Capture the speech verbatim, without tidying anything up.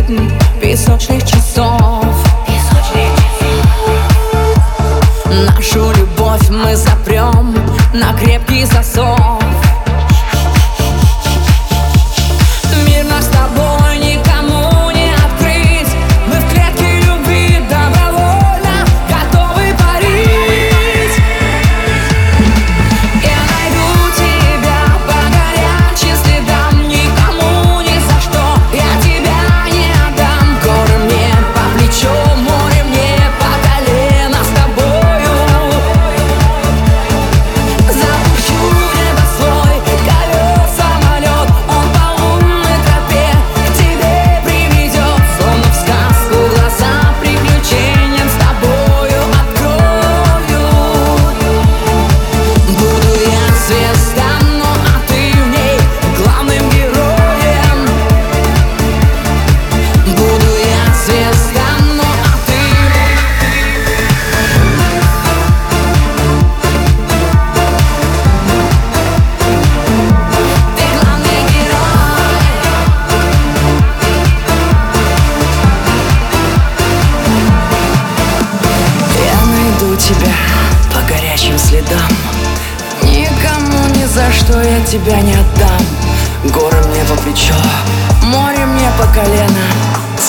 ритм песочных часов. Нашу любовь мы запрем на крепкий засов. Мир наш с тобой никому не открыть. Мы в клетке любви добровольно готовы парить. Я найду тебя по горячим следам. Никому ни за что я тебя не отдам. Горы мне по плечо, море мне по колено. С тобою запущу в небо свой ковер самолет. Он по лунной тропе к тебе приведет. Словно в сказку глаза приключениям с тобою открою. Буду я звезда, ну а ты в ней главным героем. Буду я звезда, ну а ты Ты главный герой. Я найду тебя по горячим следам. Никому ни за что я тебя не отдам. Горы мне по плечо, море мне по колено. С